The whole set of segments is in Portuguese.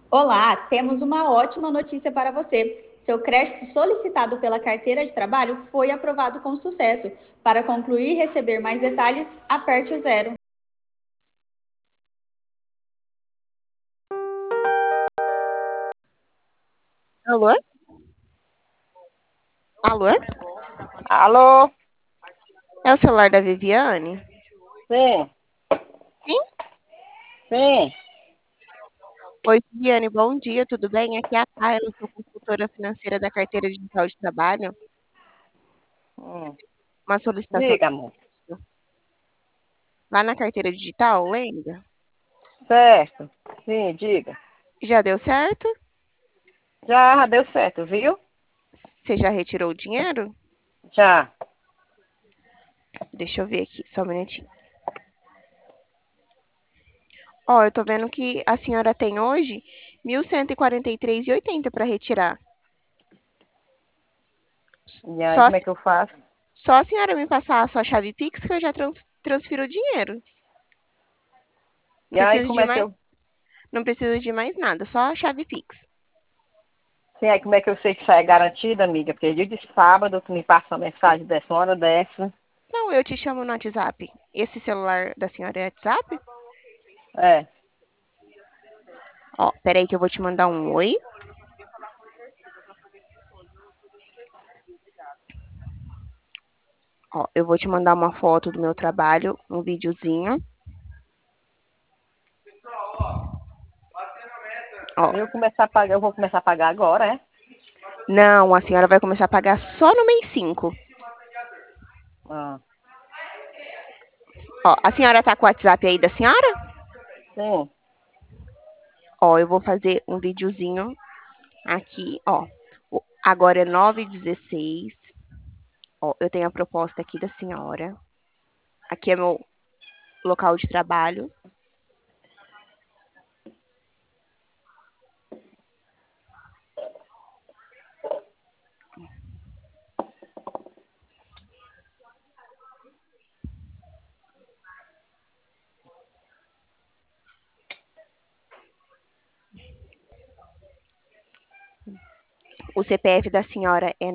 Olá, temos uma ótima notícia para você. Seu crédito solicitado pela carteira de trabalho foi aprovado com sucesso. Para concluir e receber mais detalhes, aperte o zero. Alô? Alô? Alô? É o celular da Viviane? Sim, Sim. sim. Oi, Viviane, bom dia, tudo bem? Aqui é a Kayla, eu sou consultora financeira da carteira digital de trabalho. Hum. Uma solicitação Diga, amor. lá na carteira digital, lembra? Certo. Sim, diga. Já deu certo? Já deu certo, viu? Você já retirou o dinheiro? Já. Deixa eu ver aqui, só um minutinho. Ó, eu tô vendo que a senhora tem hoje 1.143,80 para retirar. E aí, Só, como é que eu faço? só a senhora me passar a sua chave Pix que eu já transfiro o dinheiro. E aí, Preciso como de é que mais, eu... não preciso de mais nada, só a chave Pix. Sim, aí, como é que eu sei que isso aí é garantido, amiga? Porque dia de sábado, tu me passa uma mensagem dessa, uma hora dessa. Não, eu te chamo no WhatsApp. Esse celular da senhora é WhatsApp? É. Ó, peraí que eu vou te mandar um oi. Ó, eu vou te mandar uma foto do meu trabalho, um videozinho. Ó, Eu começar a pagar, eu vou começar a pagar agora, é? não, a senhora vai começar a pagar só no mês 5. Ah, Ó, a senhora tá com o WhatsApp aí da senhora? sim. Ó, eu vou fazer um videozinho aqui, ó. Agora é 9h16. Ó, eu tenho a proposta aqui da senhora. Aqui é meu local de trabalho. O CPF da senhora é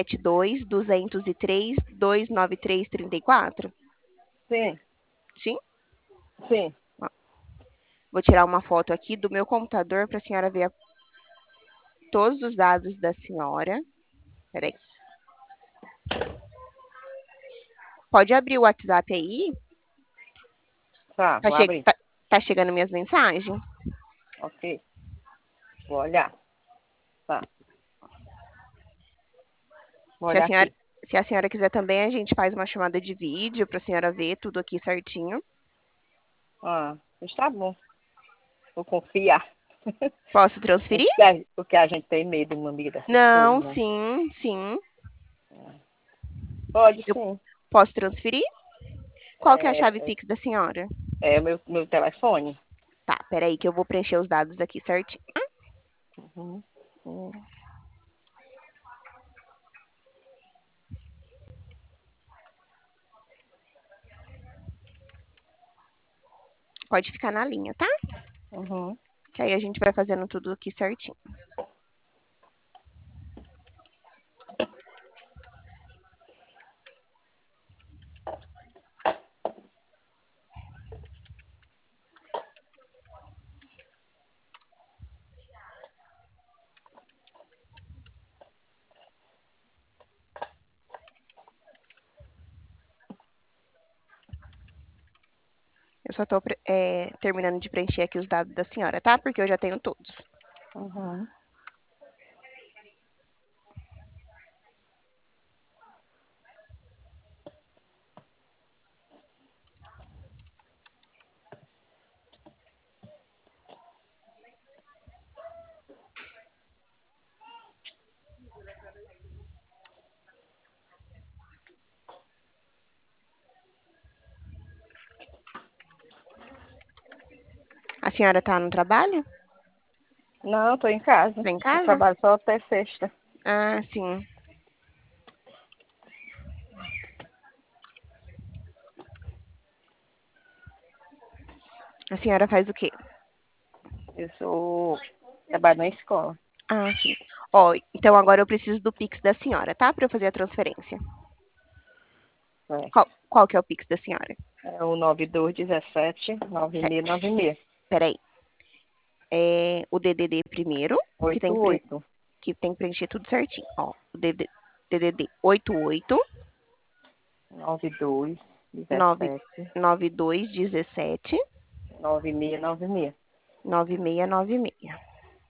972-203-29334. Sim, Sim? sim. Ó, vou tirar uma foto aqui do meu computador para a senhora ver todos os dados da senhora. Peraí. Pode abrir o WhatsApp aí? Tá, Tá, vou abrir. tá chegando minhas mensagens? Ok. Vou olhar. Tá, vou Se a olhar senhora, aqui. se a senhora quiser também, a gente faz uma chamada de vídeo para a senhora ver tudo aqui certinho. Ah, está bom. Vou confiar. Posso transferir? Porque a gente tem medo, uma amiga, dessas coisas, Não, né? sim, sim. Pode Eu sim. posso transferir? Qual que é a chave É, Pix da senhora? é o meu telefone. Tá, peraí que eu vou preencher os dados aqui certinho. Uhum. Pode ficar na linha, tá? Uhum. Que aí a gente vai fazendo tudo aqui certinho. Eu só tô terminando de preencher aqui os dados da senhora, tá? Porque eu já tenho todos. Uhum. A senhora tá no trabalho? Não, estou em casa. Tá em Eu casa? trabalho só até sexta. Ah, sim. A senhora faz o quê? Eu sou. Trabalho na escola. Ah, sim. Ó, então agora eu preciso do Pix da senhora, tá? Para eu fazer a transferência. É, Qual que é o Pix da senhora? é o 9217-9696. Peraí. É o DDD primeiro, que tem 88. que preencher tudo certinho. Ó, o DDD 88 9217 9217 9696. 9696.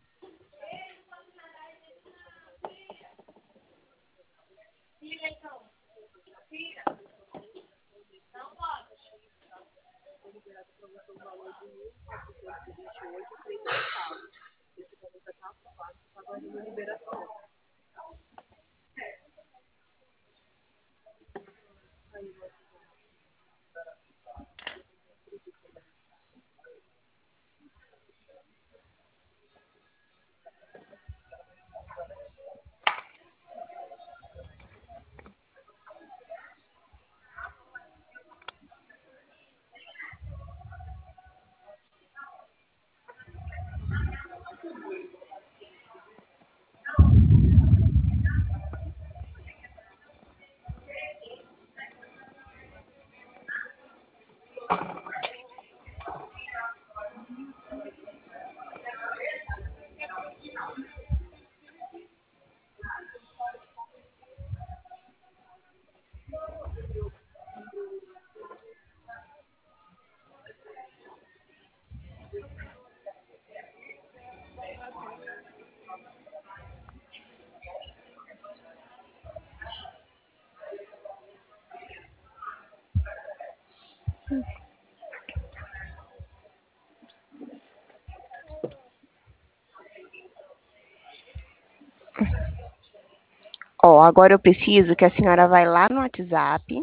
Ó, agora eu preciso que a senhora vai lá no WhatsApp.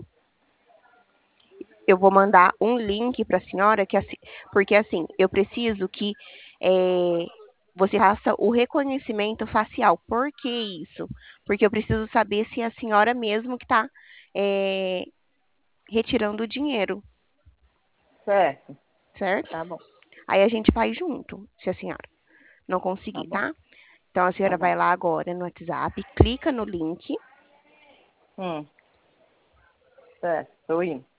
Eu vou mandar um link para a senhora, porque assim, eu preciso que você faça o reconhecimento facial. Por que isso? Porque eu preciso saber se é a senhora mesmo que está retirando o dinheiro, Certo. certo? Tá bom. Aí a gente faz junto, se a senhora não Tá conseguir, bom. tá? Então a Tá senhora bom. vai lá agora no WhatsApp, clica no link. Certo. Tô indo.